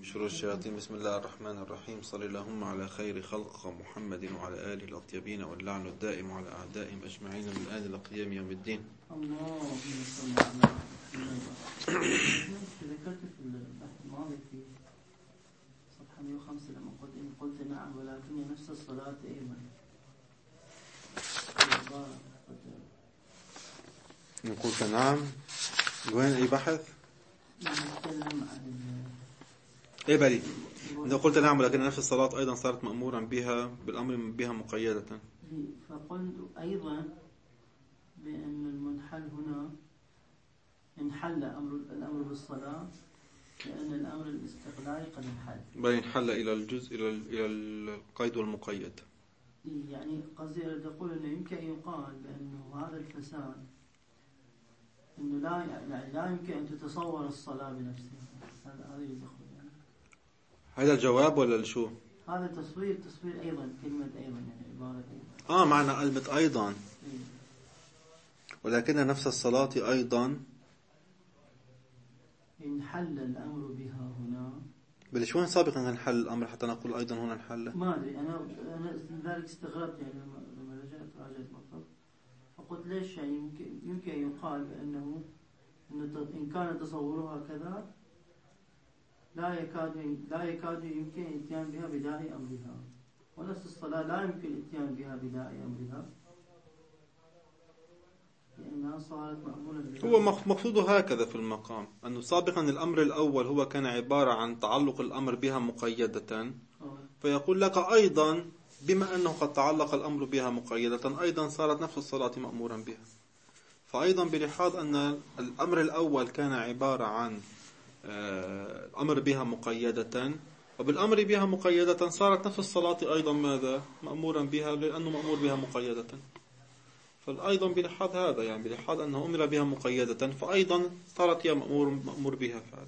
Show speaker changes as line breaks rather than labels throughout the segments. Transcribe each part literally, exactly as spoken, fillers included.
شرور الشياطين. بسم الله الرحمن الرحيم. صل اللهم على خير خلق محمد وعلى آله الأطيبين، واللعن الدائم على أعدائهم أجمعين من الآن إلى قيام يوم الدين.
اللهم صل على محمد. ذكرت في البحث الماضي في صفحة مئة وخمسة لما قلت إن قلت نعم ولكن نفس الصلاة أيضا.
إن قلت نعم، وين أي بحث؟
نتكلم عن
إيه بالي؟ إذا قلت نعم ولكن نفس الصلاة أيضا صارت مأمورا بها بالأمر بها مقيدة.
فقلت أيضا بأن المنحل هنا انحل أمر الأمر بالصلاة، لأن الأمر الاستقلالي قد انحل.
بل انحل إلى الجزء إلى إلى القيد والمقيد.
يعني قصدي أقول أنه يمكن أن يقال بأنه هذا الفساد أنه لا يعني لا يمكن أن تتصور الصلاة بنفسها. هذا هذا يدخل يعني.
هذا الجواب ولا شو؟
هذا تصوير تصوير أيضا كلمة أيضا يعني عبارة أيضا.
آه معنى كلمة أيضا.
إيه.
ولكن نفس الصلاة أيضا
انحل الأمر بها هنا.
بل شو سابقا انحل الأمر حتى نقول أيضا هنا انحل؟
ما أدري أنا أنا لذلك استغربت يعني لما لما رجعت راجعت مكتب فقلت ليش يعني يمكن يمكن أن يقال بأنه إن كان تصورها كذا لا يكاد لا يكاد يمكن الاتيان بها بداعي أمرها، ونفس الصلاة لا يمكن الاتيان بها بداعي أمرها لأنها صارت مأمولة بها.
هو مقصود هكذا في المقام أنه سابقا الأمر الأول هو كان عبارة عن تعلق الأمر بها مقيدة، فيقول لك أيضا بما أنه قد تعلق الأمر بها مقيدة أيضا صارت نفس الصلاة مأمورا بها. فأيضا بلحاظ أن الأمر الأول كان عبارة عن الأمر بها مقيدة، وبالأمر بها مقيدة صارت نفس الصلاة أيضا ماذا؟ مأمورا بها، لأنه مأمور بها مقيدة. فأيضا بلحاظ هذا يعني بلحاظ أنه أمر بها مقيدة فأيضا صارت هي مأمور, مأمور بها فعلا.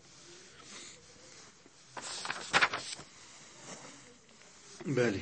بالي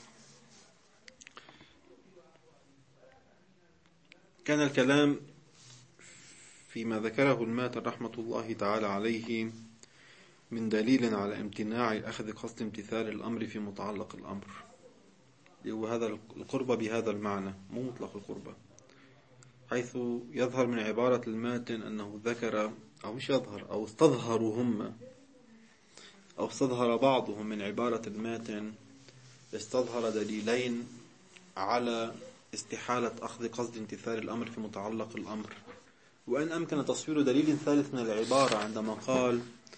كان الكلام فيما ذكره الماتن رحمة الله تعالى عليه من دليل على امتناع أخذ قصد امتثال الأمر في متعلق الأمر، وهذا القربة بهذا المعنى مو مطلق القربة، حيث يظهر من عبارة الماتن أنه ذكر أو مش يظهر أو استظهروا هم أو استظهر بعضهم من عبارة الماتن استظهر دليلين على استحالة أخذ قصد امتثال الأمر في متعلق الأمر، وإن أمكن تصوير دليل ثالث من العبارة عندما قال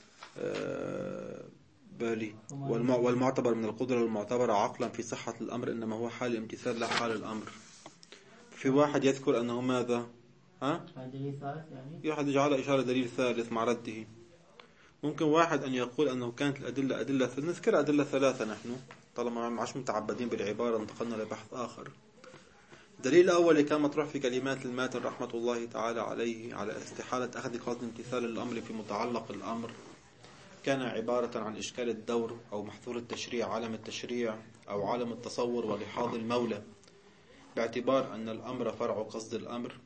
بالي والمعتبر من القدرة المعتبرة عقلا في صحة الأمر إنما هو حال الامتثال لا حال الأمر. في واحد يذكر أنه ماذا ها؟
دليل ثالث يعني
يحد يجعل إشارة دليل ثالث مع رده. ممكن واحد أن يقول أنه كانت الأدلة أدلة نذكر أدلة ثلاثة نحن طالما ما عادش متعبدين بالعبارة انتقلنا لبحث آخر. الدليل الأول كان مطروح في كلمات الماتن رحمة الله تعالى عليه على استحالة أخذ قصد امتثال الأمر في متعلق الأمر كان عبارة عن إشكال الدور أو محظور التشريع عالم التشريع أو عالم التصور ولحاظ المولى، باعتبار أن الأمر فرع قصد الأمر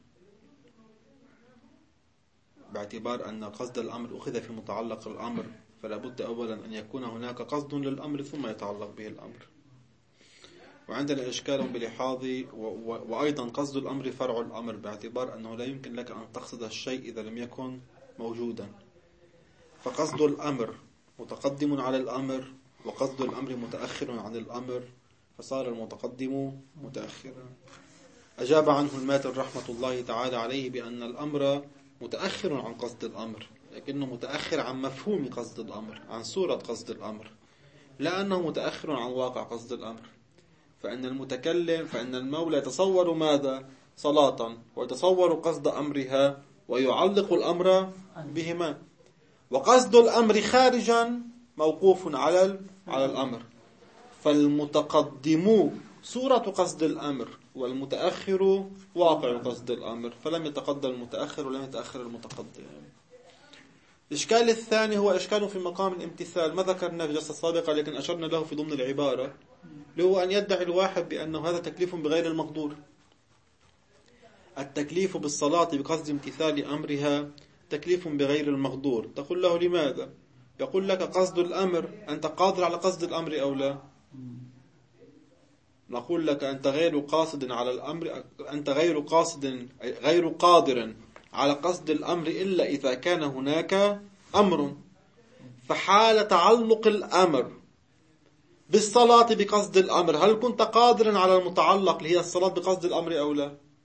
باعتبار أن قصد الأمر أخذ في متعلق الأمر فلا بد أولا أن يكون هناك قصد للأمر ثم يتعلق به الأمر. وعندنا إشكال بلحاظ وأيضا قصد الأمر فرع الأمر باعتبار أنه لا يمكن لك أن تقصد الشيء إذا لم يكن موجودا، فقصد الأمر متقدم على الأمر وقصد الأمر متأخر عن الأمر فصار المتقدم متأخرا. أجاب عنه الماتن رحمة الله تعالى عليه بأن الأمر متأخر عن قصد الأمر، لكنه متأخر عن مفهوم قصد الأمر، عن صورة قصد الأمر، لا أنه متأخر عن واقع قصد الأمر. فإن المتكلم فإن المولى يتصور ماذا؟ صلاة، ويتصور قصد أمرها ويعلق الأمر بهما، وقصد الأمر خارجا موقوف على على الأمر. فالمتقدم صورة قصد الأمر والمتأخر واقع قصد الأمر، فلم يتقدم المتأخر ولم يتأخر المتقدم. الإشكال الثاني هو إشكال في مقام الامتثال، ما ذكرنا في الجلسة السابقة لكن أشرنا له في ضمن العبارة، هو أن يدعي الواحد بأنه هذا تكليف بغير المقدور. التكليف بالصلاة بقصد امتثال أمرها تكليف بغير المقدور. تقول له لماذا؟ يقول لك قصد الأمر، أنت قادر على قصد الأمر أو لا؟ نقول لك أنت غير قاصد على الأمر، أنت غير قاصد غير قادر على قصد الأمر إلا إذا كان هناك أمر. فحال تعلق الأمر بالصلاة بقصد الأمر، هل كنت قادرا على المتعلق اللي هي الصلاة بقصد الأمر أو لا؟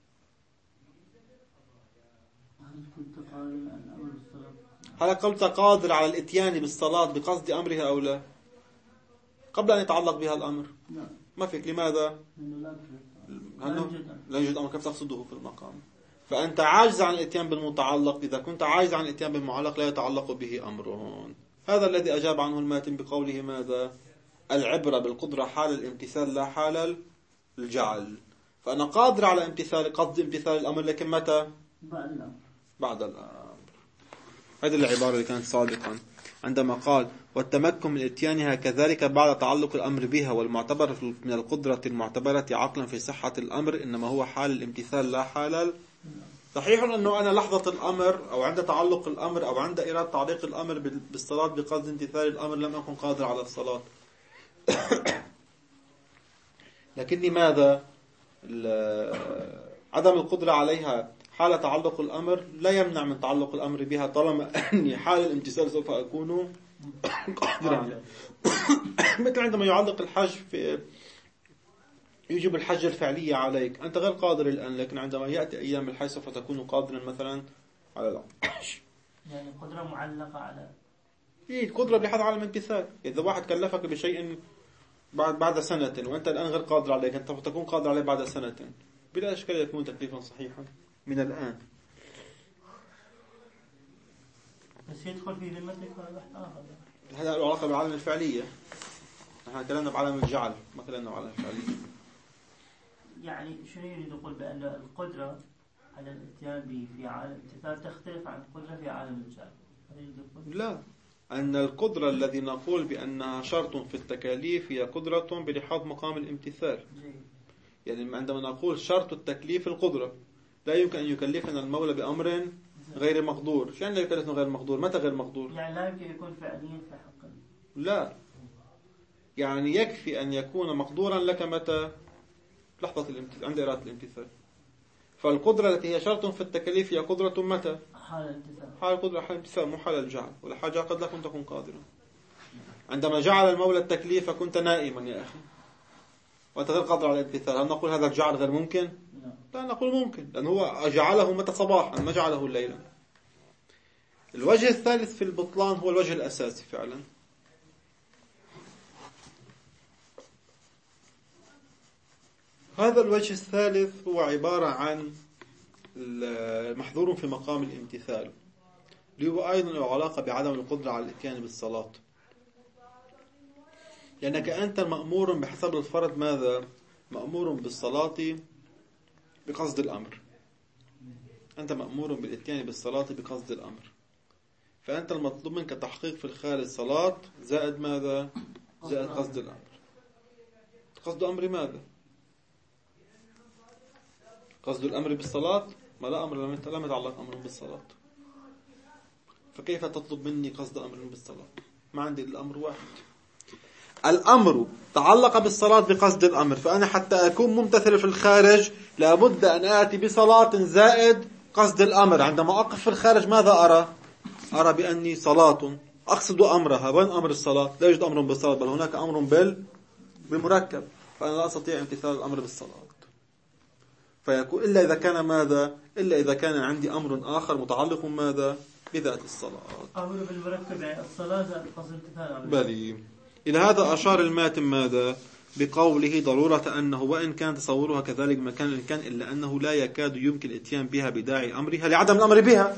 هل كنت قادر على الأمر بالصلاة؟
هل كنت قادر على الاتيان بالصلاة بقصد أمرها أو لا؟ قبل أن يتعلق بها الأمر.
لا.
ما فيك. لماذا؟
لأنه لا يوجد
لا يوجد أمر. كيف تقصده في المقام؟ فأنت عاجز عن الاتيان بالمتعلق. إذا كنت عاجز عن الاتيان بالمعلق لا يتعلق به أمر. هذا الذي أجاب عنه الماتن بقوله ماذا؟ العبرة بالقدرة حال الامتثال لا حال الجعل. فأنا قادر على امتثال قصد امتثال الأمر، لكن متى؟
بعد الأمر.
بعد الأمر. هذه العبارة اللي كانت سابقا عندما قال والتمكن من اتيانها كذلك بعد تعلق الأمر بها، والمعتبر من القدرة المعتبرة عقلا في صحة الأمر إنما هو حال الامتثال لا حال. صحيح أنه أنا لحظة الأمر أو عند تعلق الأمر أو عند إرادة تعليق الأمر بالصلاة بقصد امتثال الأمر لم أكن قادر على الصلاة. لكن لماذا عدم القدرة عليها حال تعلق الأمر لا يمنع من تعلق الأمر بها، طالما أني حال الامتثال سوف أكون قادرا. مثل عندما يعلق الحج في يجب الحج الفعلية عليك، أنت غير قادر الآن، لكن عندما يأتي أيام الحج سوف تكون قادرا مثلا على الحج.
يعني قدرة معلقة على
إيه قدرة بحث على الامتثال. إذا واحد كلفك بشيء بعد بعد سنة وأنت الآن غير قادر عليه، أنت تكون قادر عليه بعد سنة، بلا إشكال يكون تكليفا صحيحا من الآن.
بس يدخل في ذمتك بحث آخر.
هذا له علاقة بالعالم الفعلية. نحن كلامنا بعالم الجعل، ما كلامنا بعالم الفعلية.
يعني شنو يريد يقول بأن القدرة على الاتيان به في عالم الامتثال تختلف عن القدرة في عالم الجعل؟
لا، أن القدرة الذي نقول بأنها شرط في التكاليف هي قدرة بلحاظ مقام الامتثال. يعني عندما نقول شرط التكليف القدرة، لا يمكن أن يكلفنا المولى بأمر غير مقدور. شو يعني لا يكلفنا غير مقدور؟ متى غير مقدور؟
يعني لا يمكن يكون فعليا في حقا.
لا، يعني يكفي أن يكون مقدورا لك متى؟ لحظة الامتثال، عند إرادة الامتثال. فالقدرة التي هي شرط في التكاليف هي قدرة متى؟
حال الامتثال.
حال القدرة حال الامتثال، مو حال الجعل. ولا حاجة قد لا كنت تكون قادرا. عندما جعل المولى التكليف كنت نائما يا أخي وأنت غير قادر على الامتثال، هل نقول هذا الجعل غير ممكن؟ لا نقول ممكن، لأن هو جعله متى؟ صباحا، ما جعله الليلا. الوجه الثالث في البطلان هو الوجه الأساسي فعلا. هذا الوجه الثالث هو عبارة عن محظور في مقام الامتثال، اللي هو أيضا له علاقة بعدم القدرة على الاتيان بالصلاة. لأنك أنت مأمور بحسب الفرض ماذا؟ مأمور بالصلاة بقصد الأمر. أنت مأمور بالاتيان بالصلاة بقصد الأمر، فأنت المطلوب منك تحقيق في الخارج الصلاة زائد ماذا؟ زائد قصد الأمر. قصد الأمر ماذا؟ قصد الأمر بالصلاة ما لا أمر لم يتعلق أمر بالصلاة، فكيف تطلب مني قصد أمر بالصلاة؟ ما عندي الأمر واحد. الأمر تعلق بالصلاة بقصد الأمر، فأنا حتى أكون ممتثل في الخارج لابد أن آتي بصلاة زائد قصد الأمر. عندما أقف في الخارج ماذا أرى؟ أرى بأني صلاة أقصد أمرها. وين أمر الصلاة؟ لا يوجد أمر بالصلاة، بل هناك أمر بال بالمركب، فأنا لا أستطيع امتثال الأمر بالصلاة. فيكون إلا إذا كان ماذا؟ إلا إذا كان عندي أمر آخر متعلق ماذا؟ بذات الصلاة.
أمر بالمركب يعني الصلاة زائد قصد امتثال.
بلي. إلى هذا أشار الماتن ماذا؟ بقوله ضرورة أنه وإن كان تصورها كذلك مكان الإمكان إلا أنه لا يكاد يمكن الاتيان بها بداعي أمرها لعدم الأمر بها،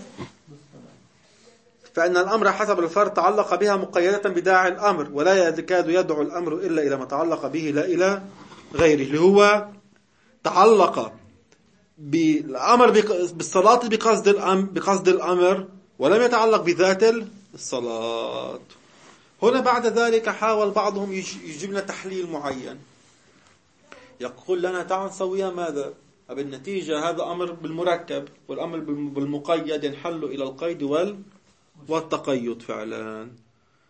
فإن الأمر حسب الفرد تعلق بها مقيدة بداعي الأمر، ولا يكاد يدعو الأمر إلا إلى ما تعلق به لا إلى غيره، اللي هو تعلق بالأمر بالصلاة بقصد الأمر بقصد الأمر ولم يتعلق بذات الصلاة. هنا بعد ذلك حاول بعضهم يجيب لنا تحليل معين، يقول لنا تعال نسويها ماذا؟ بالنتيجة هذا أمر بالمركب، والأمر بالمقيد ينحل إلى القيد وال والتقيد فعلا.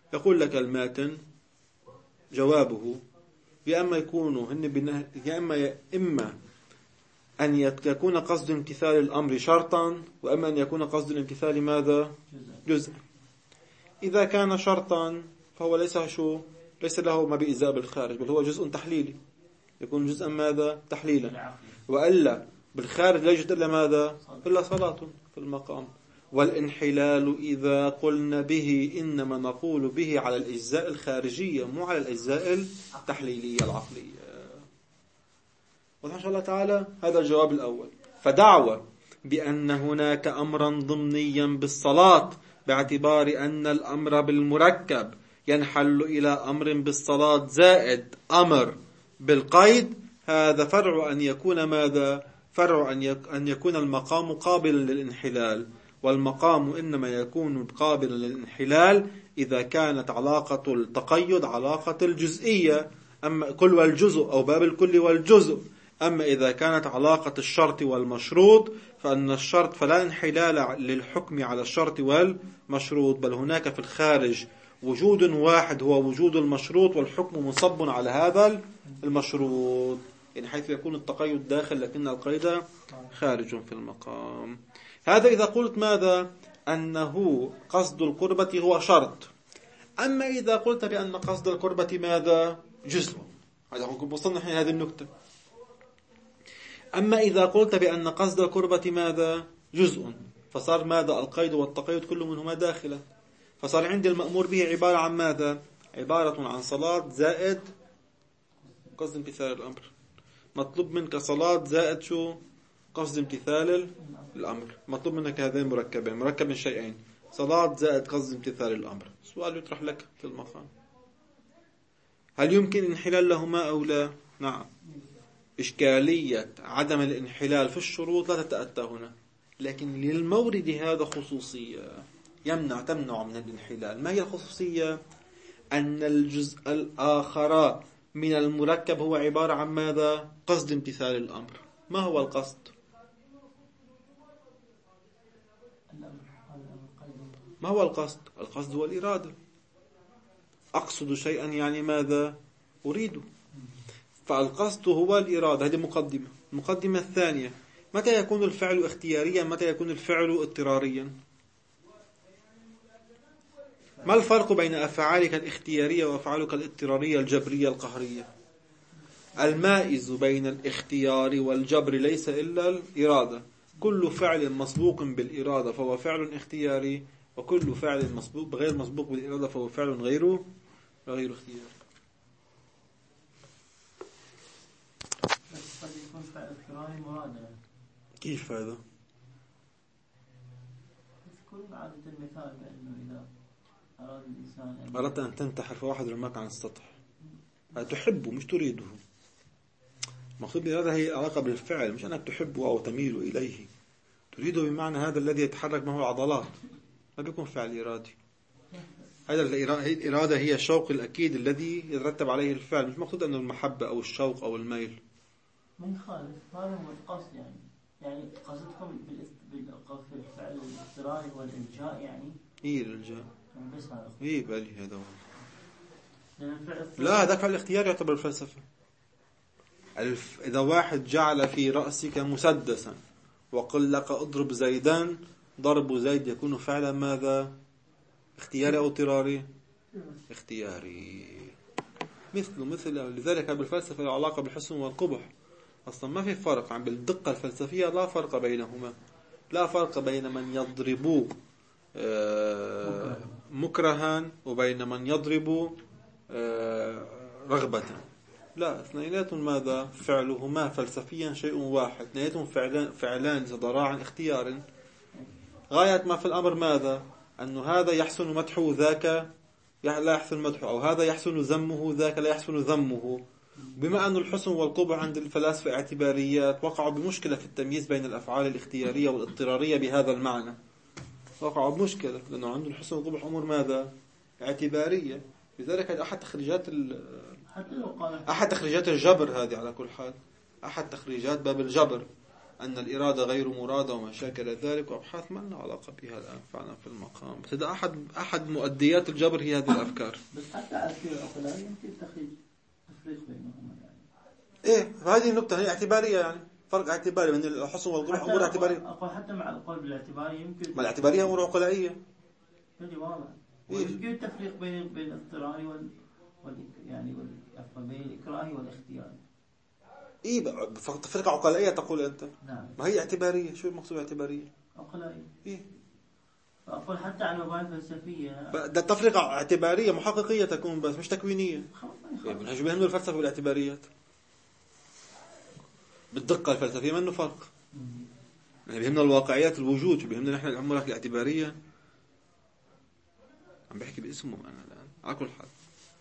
يقول لك الماتن جوابه يا إما يكونوا هن بنه... يا إما يا إما أن يكون قصد امتثال الأمر شرطا، وأما أن يكون قصد الامتثال ماذا؟ جزء. إذا كان شرطا فهو ليس شو ليس له ما بإزاء بالخارج، بل هو جزء تحليلي، يكون جزءا ماذا؟ تحليلا. وألا بالخارج لا يوجد إلا ماذا؟ إلا صلاة في المقام. والانحلال إذا قلنا به إنما نقول به على الأجزاء الخارجية مو على الأجزاء التحليلية العقلية. وإن شاء الله تعالى هذا الجواب الأول. فدعوة بأن هناك أمرا ضمنيا بالصلاة باعتبار أن الأمر بالمركب ينحل إلى أمر بالصلاة زائد أمر بالقيد، هذا فرع أن يكون ماذا؟ فرع أن يكون المقام قابلا للانحلال، والمقام إنما يكون قابلا للانحلال إذا كانت علاقة التقيد علاقة الجزئية، أما كل والجزء أو باب الكل والجزء. أما إذا كانت علاقة الشرط والمشروط فأن الشرط فلا انحلال للحكم على الشرط والمشروط، بل هناك في الخارج وجود واحد هو وجود المشروط، والحكم مصب على هذا المشروط، يعني حيث يكون التقيد داخل لكن القيد خارج في المقام. هذا إذا قلت ماذا؟ أنه قصد القربة هو شرط. أما إذا قلت بأن قصد القربة ماذا؟ جزء. هذا وصلنا نحن هذه النكتة. أما إذا قلت بأن قصد القربة ماذا؟ جزء، فصار ماذا؟ القيد والتقيد كل منهما داخلا، فصار عندي المأمور به عبارة عن ماذا؟ عبارة عن صلاة زائد قصد امتثال الأمر. مطلوب منك صلاة زائد شو؟ قصد امتثال الأمر. مطلوب منك هذين مركبين، مركب من شيئين، صلاة زائد قصد امتثال الأمر. سؤال يطرح لك في المقام، هل يمكن انحلال لهما أو لا؟ نعم. إشكالية عدم الانحلال في الشروط لا تتأتى هنا، لكن للمورد هذا خصوصية يمنع تمنع من الانحلال. ما هي الخصوصية؟ أن الجزء الآخر من المركب هو عبارة عن ماذا؟ قصد امتثال الأمر. ما هو القصد؟ ما هو القصد؟ القصد هو الإرادة. أقصد شيئا يعني ماذا؟ أريده. فالقصد هو الإرادة. هذه مقدمة. المقدمة الثانية، متى يكون الفعل اختياريا؟ متى يكون الفعل اضطراريا؟ ما الفرق بين أفعالك الاختيارية وأفعالك الاضطرارية الجبرية القهرية؟ المائز بين الاختيار والجبر ليس إلا الإرادة. كل فعل مسبوق بالإرادة فهو فعل اختياري، وكل فعل مسبوق غير مسبوق بالإرادة فهو فعل غير غير اختياري.
قد يكون فعل اضطراري مرادة.
كيف هذا؟
تذكرون عادة المثال بأنه إذا أراد الإنسان أن
أردت أن تنتحر فواحد رماك عن السطح، تحبه مش تريده. مقصود بالإرادة هي علاقة بالفعل، مش أنك تحبه أو تميل إليه. تريده بمعنى هذا الذي يتحرك معه العضلات، ما بيكون فعل إرادي. هذا الإرادة هي الشوق الأكيد الذي يترتب عليه الفعل، مش مقصود أنه المحبة أو الشوق أو الميل.
ما يخالف، هذا هو القصد. يعني يعني قصدكم بالفعل الاضطراري هو الإلجاء، يعني
إيه الإلجاء؟
بس هذا
إيه بالي هذا هو.
الفعل
لا، هذا فعل اختيار يعتبر الفلسفة. الف... إذا واحد جعل في رأسك مسدسا وقل لك اضرب زيدان، ضرب زيد يكون فعلا ماذا؟ اختياري أو اضطراري؟ اختياري. مثله مثل لذلك بالفلسفة له علاقة بالحسن والقبح. أصلا ما في فرق عن بالدقة الفلسفية، لا فرق بينهما. لا فرق بين من يضرب مكرها وبين من يضرب رغبة. لا، اثنيناتهم ماذا؟ فعلهما فلسفيا شيء واحد. اثنيناتهم فعلان فعلان يتضارعان عن اختيار. غاية ما في الأمر ماذا؟ أن هذا يحسن مدحه ذاك لا يحسن مدحه، أو هذا يحسن ذمه ذاك لا يحسن ذمه. بما أن الحسن والقبح عند الفلاسفة اعتباريات، وقعوا بمشكلة في التمييز بين الأفعال الاختيارية والاضطرارية بهذا المعنى. وقعوا بمشكلة لأنه عنده الحسن والقبح أمور ماذا؟ اعتبارية. لذلك أحد تخريجات ال... أحد تخريجات الجبر هذه على كل حال، أحد تخريجات باب الجبر أن الإرادة غير مرادة وما شاكل ذلك، وأبحاث ما لنا علاقة بها الآن فعلا في المقام. بس هذا أحد أحد مؤديات الجبر هي هذه الأفكار.
بس حتى أفكار العقلاء يمكن تخرج تفريق بينهم يعني.
إيه، فهذه النقطة هي اعتبارية، يعني فرق اعتباري بين الحصن والقبح. أمور اعتبارية.
أقول حتى مع القول بالاعتباري يمكن.
ما الاعتبارية أمور عقلائية.
هذه واضح.
إيه؟
ويمكن التفريق بين بين الاضطراري وال, وال... يعني وال... بين الإكراهي والاختياري.
إيه تفرقة عقلائية تقول أنت؟
نعم.
ما هي اعتبارية. شو المقصود اعتبارية؟
عقلائية.
إيه؟
فأقول حتى على مباني فلسفية.
ده تفرقة اعتبارية محققية تكون، بس مش تكوينية. يعني بيهمنا الفلسفة والاعتباريات بالدقة الفلسفية منه فرق. يعني بيهمنا الواقعيات الوجود، بيهمنا نحن الأمور الاعتبارية. عم بحكي باسمه أنا الآن على كل حال.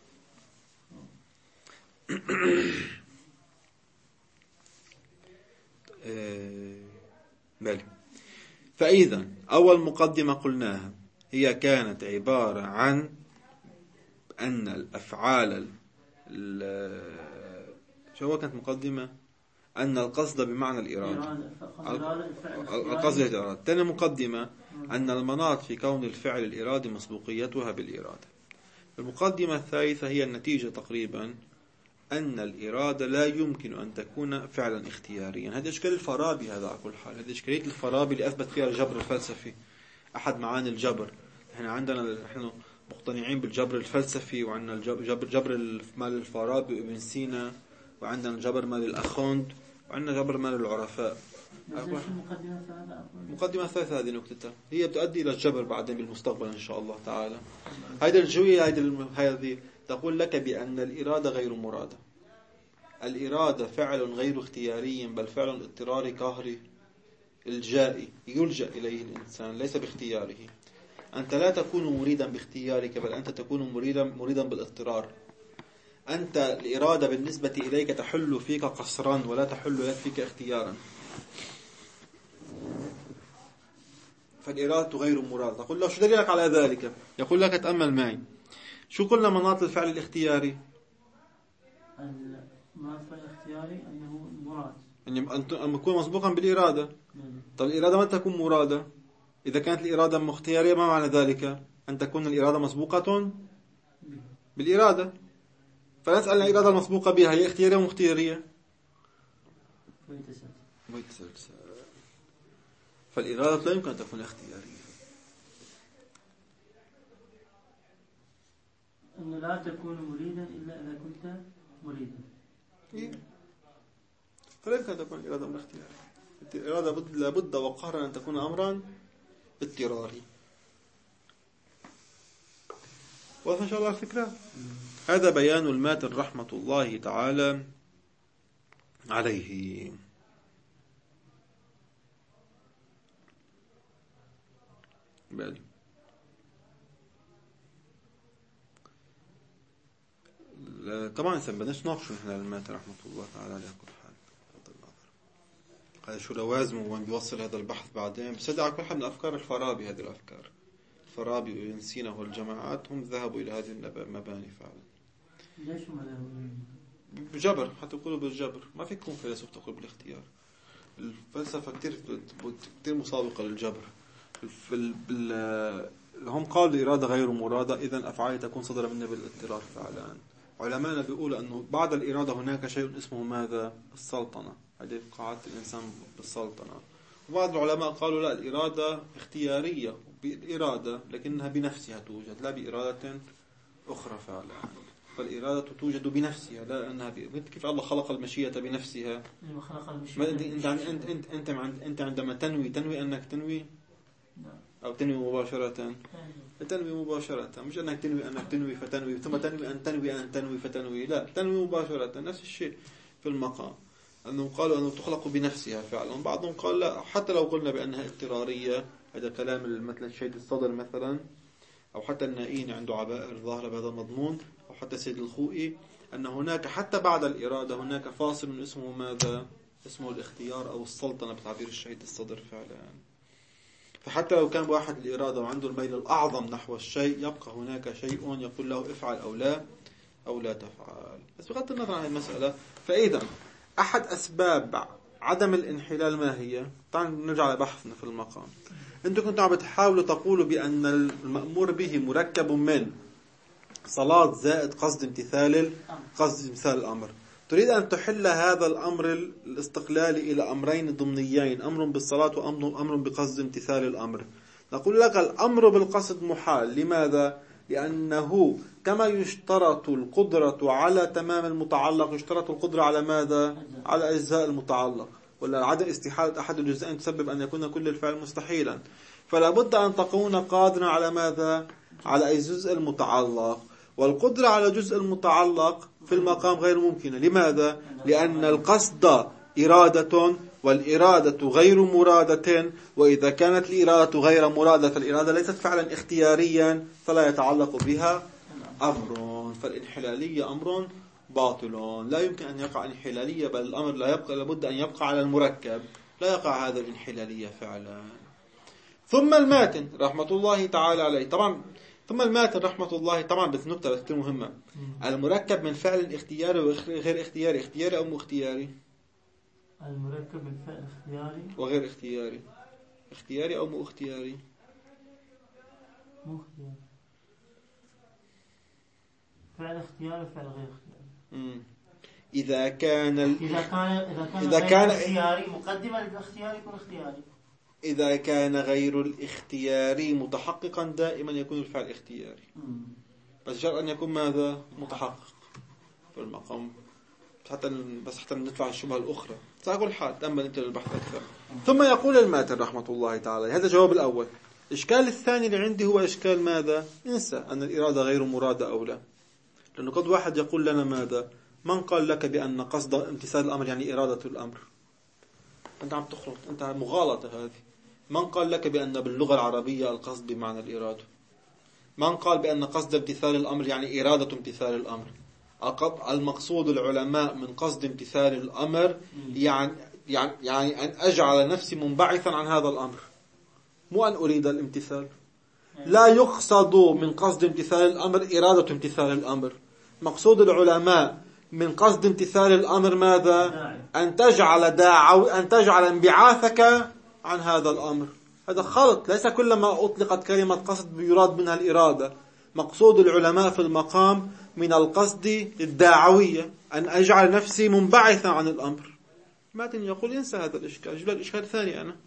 بالي. فإذا أول مقدمة قلناها هي كانت عبارة عن أن الأفعال شو هو كانت مقدمة؟ أن القصد بمعنى الإرادة. القصد الإرادة. ثاني مقدمة أن المناط في كون الفعل الإرادي مسبوقيتها بالإرادة. المقدمة الثالثة هي النتيجة تقريبا أن الإرادة لا يمكن أن تكون فعلا اختياريا. هذا إشكال الفارابي. هذا على كل حال هذا إشكالية الفارابي اللي أثبت فيها الجبر الفلسفي. أحد معاني الجبر. إحنا عندنا نحن مقتنعين بالجبر الفلسفي، وعندنا الجبر جبر مال الفارابي وابن سينا، وعندنا الجبر مال الأخوند، وعندنا جبر مال العرفاء. المقدمة الثالثة هذه نكتتها هي بتؤدي إلى الجبر بعدين بالمستقبل إن شاء الله تعالى. هذه الجوية هذه تقول لك بأن الإرادة غير مرادة. الإرادة فعل غير اختياري، بل فعل اضطراري قهري الجائي يلجأ إليه الإنسان ليس باختياره. أنت لا تكون مريدا باختيارك، بل أنت تكون مريدا مريدا بالاضطرار. أنت الإرادة بالنسبة إليك تحل فيك قصرا ولا تحل لك فيك اختيارا. فالإرادة غير مرادة. تقول له شو دليلك على ذلك؟ يقول لك تأمل معي. شو قلنا مناط الفعل الاختياري؟
مناط الفعل الاختياري أنه مراد،
أن يكون مسبوقا بالإرادة. طب الإرادة ما تكون مرادة؟ إذا كانت الإرادة مختيارية ما معنى ذلك؟ أن تكون الإرادة مسبوقة بالإرادة. فنسأل عن الإرادة المسبوقة بها هي اختيارية ومختيارية؟ فالإرادة لا يمكن أن تكون اختيارية.
أنه لا تكون مريدا إلا إذا كنت مريدا.
إيه؟ فلا يمكن أن تكون الإرادة اختيارية. الإرادة لابد وقهرا أن تكون أمرا اضطراري. واضح إن شاء الله الفكرة؟ هذا بيان الماتن رحمة الله تعالى عليه. بالي. طبعا سنبدأش ناقش نحن الماتن رحمة الله تعالى عليه كل حال. هذا شو لوازمه وين بيوصل هذا البحث بعدين. بس هذا على كل حال من أفكار الفارابي. هذه الأفكار الفارابي وابن سينا والجماعات هم ذهبوا إلى هذه المباني فعلا.
ليش ما ذهبوا؟
بجبر. حتى يقولوا بالجبر. ما في يكون فيلسوف تقول بالاختيار. الفلسفة كتير كتير مسابقة للجبر. هم قالوا الإرادة غير مرادة، إذن أفعال تكون صدر منها بالاضطرار فعلا. علماءنا بيقولوا أنه بعد الإرادة هناك شيء اسمه ماذا؟ السلطنة. هذه قاعدة الإنسان بالسلطنة. وبعض العلماء قالوا لا، الإرادة اختيارية بالإرادة لكنها بنفسها توجد لا بإرادة أخرى فعلا. فالإرادة توجد بنفسها لا أنها ب... كيف الله خلق المشيئة بنفسها؟
خلق المشيئة.
أنت أنت أنت أنت أنت عندما تنوي تنوي أنك تنوي أو تنوي مباشرة. تنوي مباشرة، مش أنك تنوي أنك تنوي فتنوي ثم تنوي أن تنوي أن تنوي فتنوي. لا، تنوي مباشرة. نفس الشيء في المقام. أنهم قالوا أنه تخلق بنفسها فعلا. بعضهم قال لا، حتى لو قلنا بأنها اضطرارية. هذا كلام مثل الشيد الصدر مثلا، أو حتى النائين عنده عبائر ظاهرة بهذا المضمون، أو حتى سيد الخوئي، أن هناك حتى بعد الإرادة هناك فاصل اسمه ماذا؟ اسمه الاختيار أو السلطنة بتعبير الشهيد الصدر فعلا. فحتى لو كان واحد الإرادة وعنده الميل الأعظم نحو الشيء، يبقى هناك شيء يقول له افعل أو لا أو لا تفعل. بس بغض النظر عن المسألة، فإذا أحد أسباب عدم الانحلال ما هي؟ تعالوا نرجع لبحثنا في المقام. أنتم كنتوا عم بتحاولوا تقولوا بأن المأمور به مركب من صلاة زائد قصد امتثال قصد امتثال الأمر. تريد أن تحل هذا الأمر الاستقلالي إلى أمرين ضمنيين، أمر بالصلاة وأمر بقصد امتثال الأمر. نقول لك الأمر بالقصد محال. لماذا؟ لأنه كما يشترط القدرة على تمام المتعلق يشترط القدرة على ماذا؟ على أجزاء المتعلق. ولا عدم استحالة أحد الجزئين تسبب أن يكون كل الفعل مستحيلا. فلا بد أن تكون قادرا على ماذا؟ على الجزء المتعلق. والقدرة على جزء المتعلق في المقام غير ممكنة. لماذا؟ لأن القصد إرادة والإرادة غير مرادة، وإذا كانت الإرادة غير مرادة فالإرادة ليست فعلا اختياريا فلا يتعلق بها أمر. فالإنحلالية أمر باطل، لا يمكن أن يقع انحلالية، بل الأمر لا يبقى لابد أن يبقى على المركب، لا يقع هذا الانحلالية فعلا. ثم الماتن رحمة الله تعالى عليه، طبعا ثم الماتن رحمة الله طبعا بس نقطة بس كتير مهمة، المركب من فعل اختياري وغير اختياري، اختياري أو مو اختياري؟
المركب من فعل اختياري
وغير اختياري، اختياري أو مو اختياري؟
مو اختياري. فعل اختياري وفعل غير اختياري.
مم. إذا كان ال...
إذا كان إذا كان
إذا
غير
كان
اختياري مقدما للاختياري يكون اختياري.
إذا كان غير الاختياري متحققا دائما يكون الفعل اختياري.
مم.
بس شرط أن يكون ماذا؟ متحقق في المقام، حتى بس حتى ندفع الشبهة الأخرى. سأقول حال تأمل أنت للبحث أكثر. ثم يقول الماتن رحمة الله تعالى، هذا الجواب الأول. الإشكال الثاني اللي عندي هو إشكال ماذا؟ انسى أن الإرادة غير مرادة أو لا. لأنه قد واحد يقول لنا ماذا؟ من قال لك بأن قصد امتثال الأمر يعني إرادة الأمر؟ أنت عم تخلط، أنت مغالطة هذه. من قال لك بأن باللغة العربية القصد بمعنى الإرادة؟ من قال بأن قصد امتثال الأمر يعني إرادة امتثال الأمر؟ المقصود العلماء من قصد امتثال الأمر يعني يعني يعني أن أجعل نفسي منبعثا عن هذا الأمر، مو أن أريد الامتثال. لا يقصد من قصد امتثال الأمر إرادة امتثال الأمر. مقصود العلماء من قصد امتثال الأمر ماذا؟ أن تجعل داعو أن تجعل انبعاثك عن هذا الأمر. هذا خلط، ليس كلما أطلقت كلمة قصد يراد منها الإرادة. مقصود العلماء في المقام من القصد الداعوية أن أجعل نفسي منبعثا عن الأمر. ماتن يقول انسى هذا الإشكال، أجيب الإشكال الثاني أنا.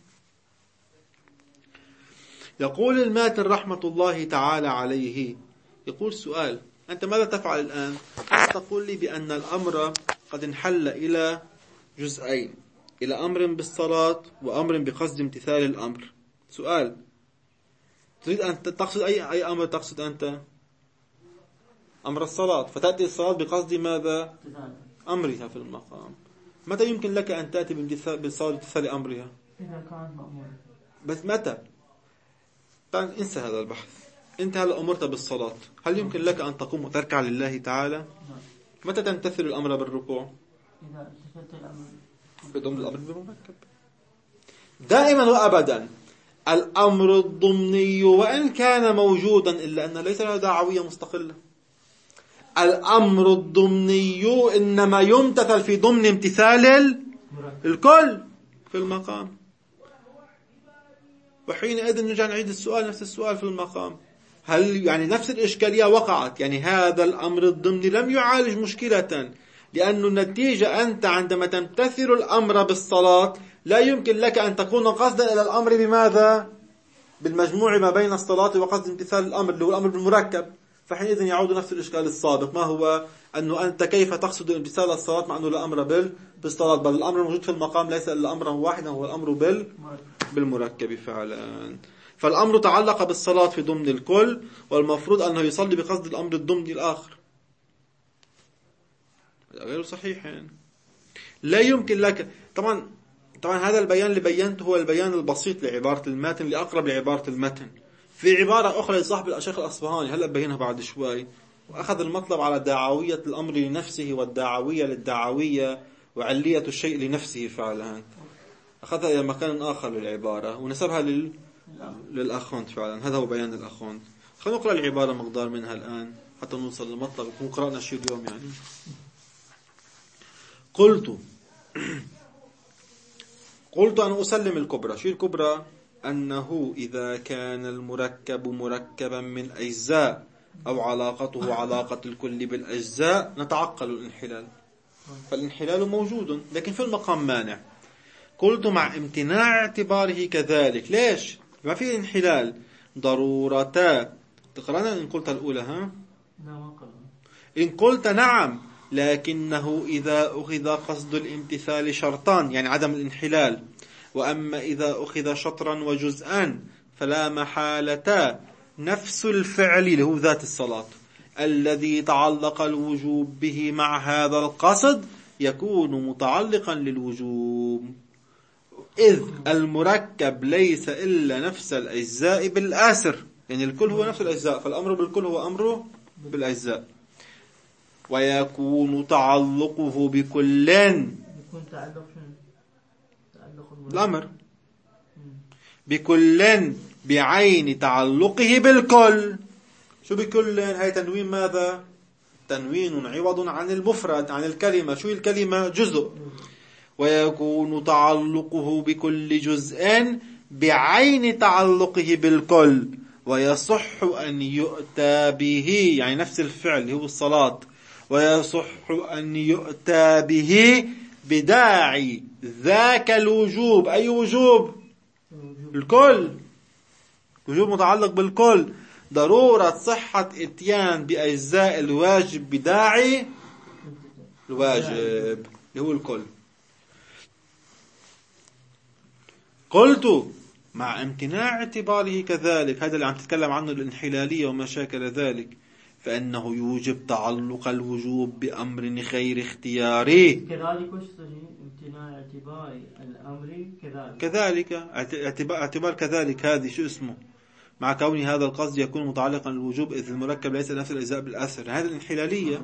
يقول الماتن رحمة الله تعالى عليه، يقول سؤال: أنت ماذا تفعل الآن؟ تقول لي بأن الأمر قد انحل إلى جزئين، إلى أمر بالصلاة وأمر بقصد امتثال الأمر. سؤال: تريد أن تقصد أي أي أمر تقصد أنت؟ أمر الصلاة، فتأتي الصلاة بقصد ماذا؟ أمرها في المقام. متى يمكن لك أن تأتي بالصلاة بامتثال أمرها؟
إذا كان مأمور.
بس متى؟ طبعا انسى هذا البحث. أنت هلا أمرت بالصلاة، هل يمكن لك أن تقوم وتركع لله تعالى؟ متى تمتثل الأمر بالركوع؟
إذا امتثلت الأمر
بضمن الأمر بالمركب. دائما وأبدا الأمر الضمني وإن كان موجودا إلا أن ليس له دعوية مستقلة. الأمر الضمني إنما يمتثل في ضمن امتثال الكل في المقام. وحينئذ نرجع نعيد السؤال، نفس السؤال في المقام، هل يعني نفس الإشكالية وقعت؟ يعني هذا الأمر الضمني لم يعالج مشكلة، لأن النتيجة أنت عندما تمتثل الأمر بالصلاة لا يمكن لك أن تكون قصدا إلى الأمر بماذا؟ بالمجموع ما بين الصلاة وقصد امتثال الأمر اللي هو الأمر بالمركب. فحينئذ يعود نفس الإشكال السابق، ما هو؟ أنه أنت كيف تقصد امتثال الصلاة مع أنه لا أمر بالصلاة، بل الأمر الموجود في المقام ليس إلا أمرا واحدا هو الأمر بال بالمركب فعلا. فالأمر تعلق بالصلاة في ضمن الكل، والمفروض أنه يصلي بقصد الأمر الضمني الآخر. غير صحيح يعني. لا يمكن لك طبعا طبعا هذا البيان اللي بينته هو البيان البسيط لعبارة المتن اللي أقرب لعبارة المتن. في عبارة أخرى لصاحب الشيخ الأصفهاني هلأ بينها بعد شوي، وأخذ المطلب على دعوية الأمر لنفسه والدعوية للدعوية وعلية الشيء لنفسه فعلا. أخذها إلى مكان آخر للعبارة ونسبها لل... للأخوند فعلا. هذا هو بيان الأخوند. خلينا نقرأ العبارة مقدار منها الآن حتى نوصل للمطلب، نكون قرأنا شيء اليوم يعني. قلت قلت أنا أسلم الكبرى. شو الكبرى؟ أنه إذا كان المركب مركبا من أجزاء أو علاقته علاقة الكل بالأجزاء نتعقل الانحلال، فالانحلال موجود، لكن في المقام مانع. قلت مع امتناع اعتباره كذلك. ليش؟ ما في انحلال. ضرورتا. تقرأنا إن قلت الأولى ها؟ إن قلت نعم، لكنه إذا أخذ قصد الامتثال شرطان يعني عدم الانحلال، وأما إذا أخذ شطرا وجزءا فلا محالة نفس الفعل اللي هو ذات الصلاة الذي تعلق الوجوب به مع هذا القصد يكون متعلقا للوجوب، إذ المركب ليس إلا نفس الأجزاء بالآسر، يعني الكل هو نفس الأجزاء، فالأمر بالكل هو أمره بالأجزاء. ويكون تعلقه بكل
يكون تعلق تعلق
الأمر بكل بعين تعلقه بالكل. شو بكل؟ هاي تنوين ماذا؟ تنوين عوض عن المفرد عن الكلمة. شو الكلمة؟ جزء. ويكون تعلقه بكل جزء بعين تعلقه بالكل، ويصح أن يؤتى به يعني نفس الفعل هو الصلاة، ويصح أن يؤتى به بداعي ذاك الوجوب. أي وجوب؟ الكل، وجوب متعلق بالكل. ضرورة صحة اتيان بأجزاء الواجب بداعي الواجب اللي هو الكل. قلت مع امتناع اعتباره كذلك، هذا اللي عم تتكلم عنه الانحلالية وما شاكل ذلك، فإنه يوجب تعلق الوجوب بأمر غير اختياري.
كذلك وش امتناع اعتبار الأمر كذلك
كذلك اعتبار, اعتبار كذلك هذه شو اسمه مع كون هذا القصد يكون متعلقا بالوجوب إذ المركب ليس نفس الأجزاء بالأثر. هذا الانحلالية.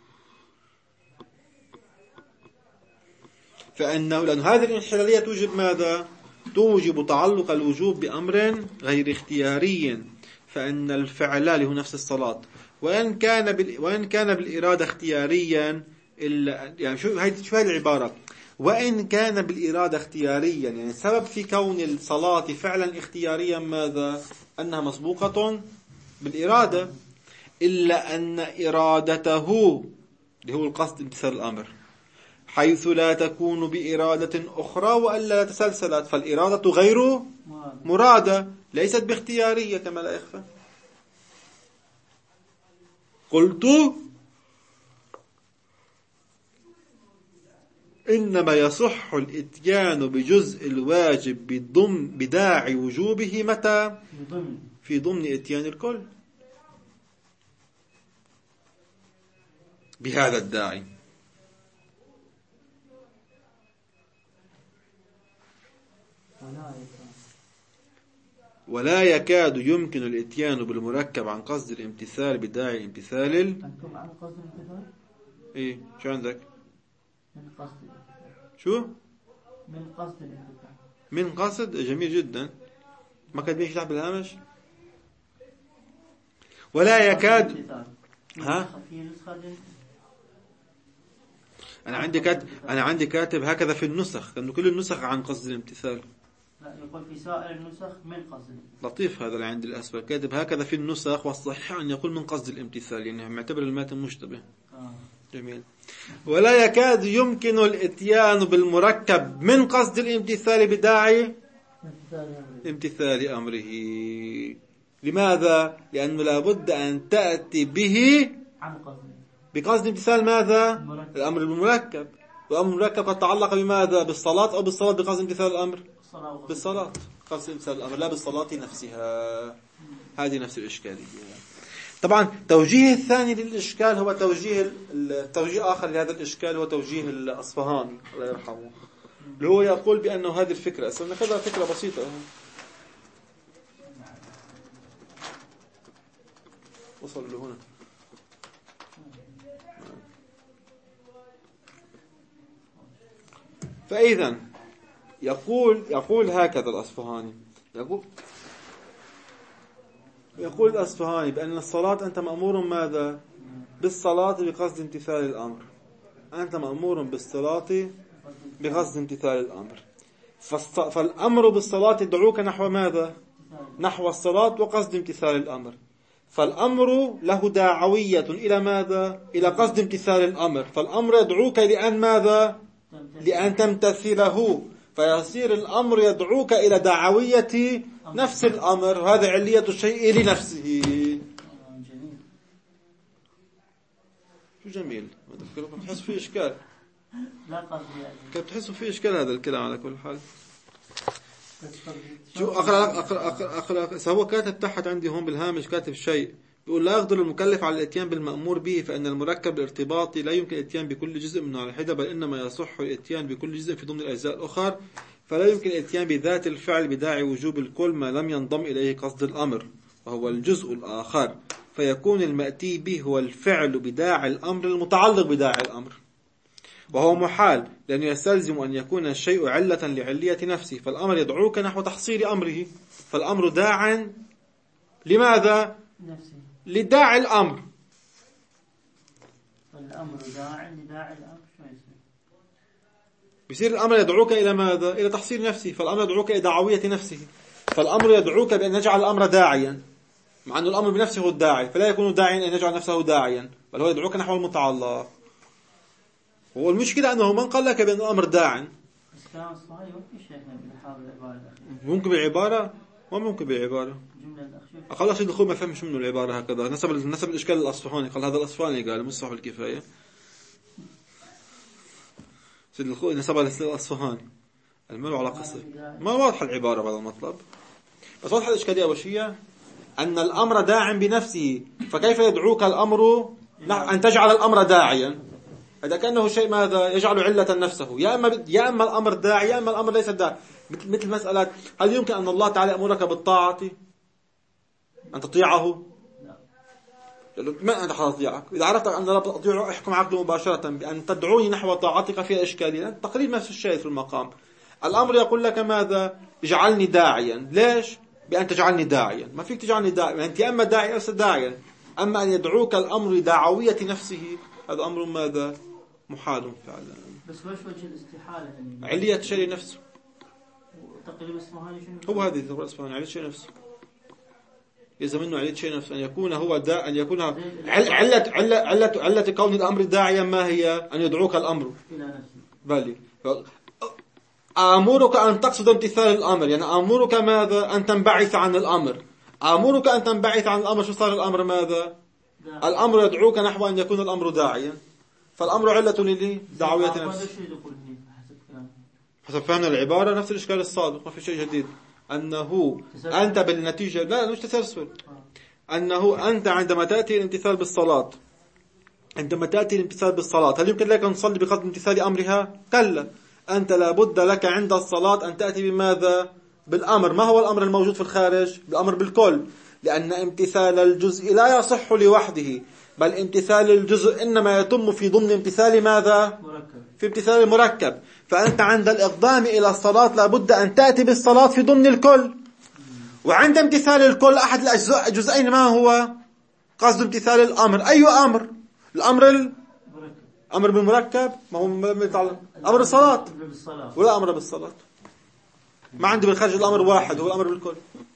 فإنه لأن هذه الانحلالية توجب ماذا؟ توجب تعلق الوجوب بأمر غير اختياري، فإن الفعل اللي هو نفس الصلاة وإن كان بال... وإن كان بالإرادة اختياريا إلا يعني شو هاي شو هاي العبارة؟ وإن كان بالإرادة اختياريا يعني السبب في كون الصلاة فعلا اختياريا ماذا؟ أنها مسبوقة بالإرادة، إلا أن إرادته اللي هو القصد امتثال الأمر حيث لا تكون بإرادة أخرى وألا تسلسلت، فالإرادة غير مرادة ليست باختيارية كما لا يخفى. قلت إنما يصح الإتيان بجزء الواجب بضم بداعي وجوبه متى؟ في ضمن إتيان الكل بهذا الداعي. ولا يكاد يمكن الاتيان بالمركب عن قصد الامتثال بداعي الامتثال ال...
أنتم عن قصد الامتثال؟
إيه شو عندك؟
من قصد الامتثال.
شو؟
من قصد الامتثال.
من قصد جميل جدا. ما كاتبين يفتح بالهامش. ولا يكاد. ها؟ أنا عندي كاتب أنا عندي كاتب هكذا في النسخ، كأنه كل النسخ عن قصد الامتثال.
لا يقول في سائر النسخ من قصد الامتثال.
لطيف هذا اللي عندي الأسفل، كاتب هكذا في النسخ، والصحيح أن يقول من قصد الامتثال يعني معتبر الماتن مشتبه.
آه.
جميل. ولا يكاد يمكن الاتيان بالمركب من قصد الامتثال بداعي امتثال أمره. لماذا؟ لأنه لابد أن تأتي به
عن قصد
بقصد امتثال ماذا؟
المركب.
الأمر بالمركب، والأمر المركب قد تعلق بماذا؟ بالصلاة أو بالصلاة بقصد امتثال الأمر؟ بالصلاة قصد امتثال الأمر لا بالصلاة نفسها. هذه نفس الإشكالية. طبعا توجيه الثاني للإشكال هو توجيه التوجيه آخر لهذا الإشكال هو توجيه الأصفهاني الله يرحمه، اللي هو يقول بأنه هذه الفكرة أصلا ناخذها فكرة بسيطة. وصل لهنا. فإذا يقول يقول هكذا الأصفهاني، يقول يقول الأصفهاني بأن الصلاة أنت مأمور ماذا؟ بالصلاة بقصد امتثال الأمر. أنت مأمور بالصلاة بقصد امتثال الأمر. فالأمر بالصلاة يدعوك نحو ماذا؟ نحو الصلاة وقصد امتثال الأمر. فالأمر له داعوية إلى ماذا؟ إلى قصد امتثال الأمر. فالأمر يدعوك لأن ماذا؟ لأن تمتثله، فيصير الأمر يدعوك إلى دعوية نفس الأمر. هذا علية الشيء لنفسه. شو جميل، بتحس فيه إشكال.
لا قصدي يعني.
كيف بتحسوا فيه إشكال هذا الكلام على كل حال. شو أقرأ أقرأ أقرأ أقرأ هو كاتب تحت عندي هون بالهامش، كاتب شيء بيقول: لا يقدر المكلف على الاتيان بالمأمور به، فإن المركب الارتباطي لا يمكن الاتيان بكل جزء منه على حدة، بل إنما يصح الاتيان بكل جزء في ضمن الأجزاء الأخرى. فلا يمكن الاتيان بذات الفعل بداعي وجوب الكل ما لم ينضم إليه قصد الأمر وهو الجزء الآخر، فيكون المأتي به هو الفعل بداعي الأمر المتعلق بداعي الأمر، وهو محال لأنه يستلزم أن يكون الشيء علة لعلية نفسه. فالأمر يدعوك نحو تحصيل أمره، فالأمر داعا لماذا؟
نفسه.
لداعي الأمر.
فالأمر داعا لداعي الأمر. شو يصير؟
بيصير الأمر يدعوك إلى ماذا؟ إلى تحصيل نفسه. فالأمر يدعوك إلى دعوية نفسه. فالأمر يدعوك بأن نجعل الأمر داعيا، مع أن الأمر بنفسه هو الداعي، فلا يكون داعيا أن يجعل نفسه داعيا، بل هو يدعوك نحو المتعلق. هو المشكلة أنه من قال لك بأن الأمر داع.
بس كلام الصحيح يمكن شيخنا بالحاضر العبارة الأخيرة.
ممكن بالعبارة ما ممكن بالعبارة.
الجملة الأخيرة.
أقل شيء الدخول ما فهمش منه العبارة هكذا. نسب نسب الإشكال الأصفهاني، قال هذا الأصفهاني قال مش صاحب الكفاية. سيد الخوي نسبها للأصفهاني. الملو على قصة ما واضح العبارة بهذا المطلب، بس واضح الإشكالية وشية أن الأمر داع بنفسه، فكيف يدعوك الأمر أن تجعل الأمر داعيا؟ هذا كأنه شيء ماذا يجعل علة نفسه. يا أما يا أما الأمر داعي يا أما الأمر ليس داعي. مثل مثل مسألة: هل يمكن أن الله تعالى يأمرك بالطاعة أن تطيعه؟ ما أنت حتطيعك. إذا عرفت أن لا تطيعه احكم عقله مباشرة بأن تدعوني نحو طاعتك فيها إشكالية. تقريبا نفس الشيء في المقام. الأمر يقول لك ماذا؟ اجعلني داعيا. ليش؟ بأن تجعلني داعيا. ما فيك تجعلني داعيا، أنت يا أما داعي أو داعيا. أما أن يدعوك الأمر لدعوية نفسه، هذا أمر ماذا؟ محال فعلا.
بس وش وجه الاستحالة يعني؟
علية شيء نفسه.
تقريب اسمهاني شنو؟
هو هذه هو اسمهاني علية شيء نفسه. إذا منه علية شيء نفسه أن يكون هو دا أن يكون عل... علة علة علة علة كون الأمر داعيا ما هي؟ أن يدعوك الأمر
إلى نفسه.
بلي. آمرك أن تقصد امتثال الأمر، يعني آمرك ماذا؟ أن تنبعث عن الأمر. آمرك أن تنبعث عن الأمر. شو صار الأمر ماذا؟ داعي. الأمر يدعوك نحو أن يكون الأمر داعيا، فالأمر علة لدعوية نفسه. حسب فهمنا العبارة نفس الإشكال الصادق، ما في شيء جديد. أنه تسلسل. أنت بالنتيجة لا مش تسلسل. أنه أنت عندما تأتي الامتثال بالصلاة، عندما تأتي الامتثال بالصلاة هل يمكن لك أن تصلي بقدر امتثال أمرها؟ كلا. أنت لابد لك عند الصلاة أن تأتي بماذا؟ بالأمر. ما هو الأمر الموجود في الخارج؟ بالأمر بالكل، لأن امتثال الجزء لا يصح لوحده، بل امتثال الجزء إنما يتم في ضمن امتثال ماذا؟ مركب. في امتثال المركب. فأنت عند الإقدام إلى الصلاة لابد أن تأتي بالصلاة في ضمن الكل. وعند امتثال الكل أحد الأجزاء الجزئين ما هو؟ قصد امتثال الأمر. أي أمر؟ الأمر ال... أمر بالمركب. ما هو أمر الصلاة ولا أمر بالصلاة. ما عندي بالخارج الأمر واحد هو الأمر بالكل.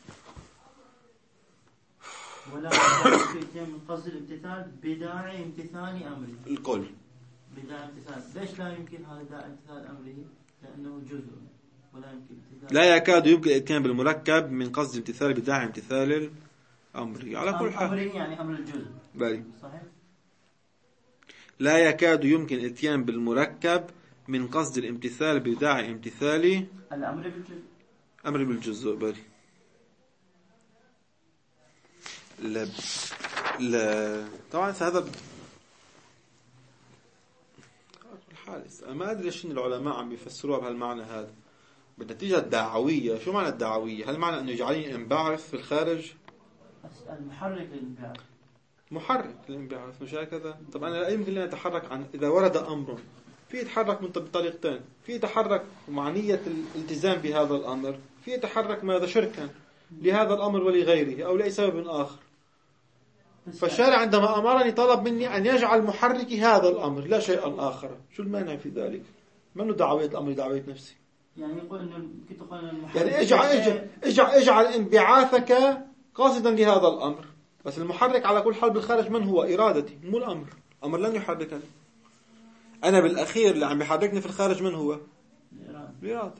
ولا يتم قصد الامتثال بداعي امتثال أمره
الكل.
بداعي امتثال. ليش لا يمكن هذا داعي امتثال أمره؟ لأنه جزء ولا يمكن امتثال.
لا يكاد يمكن الاتيان بالمركب من قصد امتثال بداعي امتثال الأمر على كل حال.
أمره يعني أمر الجزء.
بلي.
صحيح.
لا يكاد يمكن الاتيان بالمركب من قصد الامتثال بداعي امتثال
الأمر بالجزء.
أمر بالجزء. بلي. لا لا طبعا هذا الحادث. ما أدري ليش العلماء عم يفسروها بهالمعنى هذا بالنتيجة الدعوية. شو معنى الدعوية؟ هل معنى أنه يجعلني انبعث في الخارج؟
المحرك للانبعاث.
محرك للانبعاث مش هكذا؟ طب أنا لا يمكن أن أتحرك عن إذا ورد أمر في يتحرك من بطريقتين. في يتحرك مع نية الالتزام بهذا الأمر، في يتحرك ماذا شركا لهذا الأمر ولغيره أو لأي سبب آخر. فالشارع عندما أمرني طلب مني أن يجعل محركي هذا الأمر لا شيء آخر. شو المانع في ذلك؟ منو دعوية الأمر دعوية نفسي؟
يعني يقول إنه كنت تقول المحرك
يعني اجعل اجعل اجعل, اجعل انبعاثك قاصدا لهذا الأمر، بس المحرك على كل حال بالخارج من هو؟ إرادتي مو الأمر. الأمر لن يحركني أنا، بالأخير اللي عم بيحركني في الخارج من هو؟ الإرادة.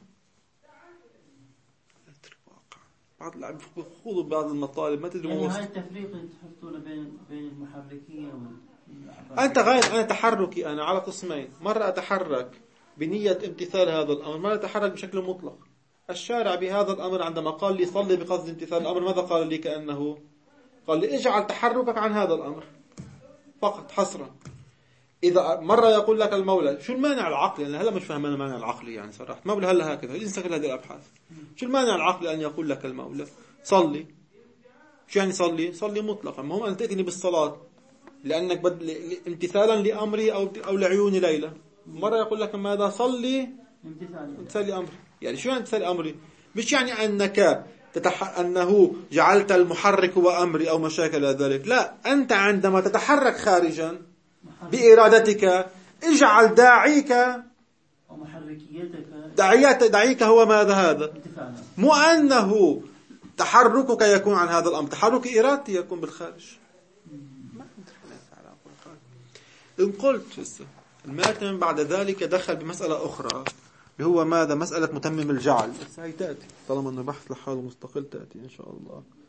بعض اللي عم بيخوضوا بعض المطالب ما تدري.
يعني هاي التفريق اللي تحطونه بين بين المحركية وال
أنت غاية أنا تحركي أنا على قسمين، مرة أتحرك بنية امتثال هذا الأمر، مرة أتحرك بشكل مطلق. الشارع بهذا الأمر عندما قال لي صلي بقصد امتثال الأمر ماذا قال لي؟ كأنه قال لي اجعل تحركك عن هذا الأمر فقط حصرا. إذا مرة يقول لك المولى شو المانع العقلي؟ أنا هلا مش فاهم أنا المانع العقلي يعني صراحة، ما بقول هلا هكذا انسى كل هذه الأبحاث. شو المانع العقلي أن يقول لك المولى صلي؟ شو يعني صلي؟ صلي مطلقا. ما هو أن تأتيني بالصلاة لأنك بد... امتثالا لأمري أو أو لعيون ليلى. مرة يقول لك ماذا؟ صلي امتثال لأمري. يعني شو يعني امتثال أمري؟ مش يعني أنك تتح... أنه جعلت المحرك هو أمري أو مشاكل ذلك. لا، أنت عندما تتحرك خارجا بإرادتك اجعل داعيك
ومحركيتك
داعيك داعيك هو ماذا؟ هذا مو أنه تحركك يكون عن هذا الأمر، تحرك إرادتي يكون بالخارج. إن قلت الماتم بعد ذلك دخل بمسألة أخرى اللي هو ماذا؟ مسألة متمم الجعل. بس هي تأتي طالما أنه بحث لحاله مستقل تأتي إن شاء الله.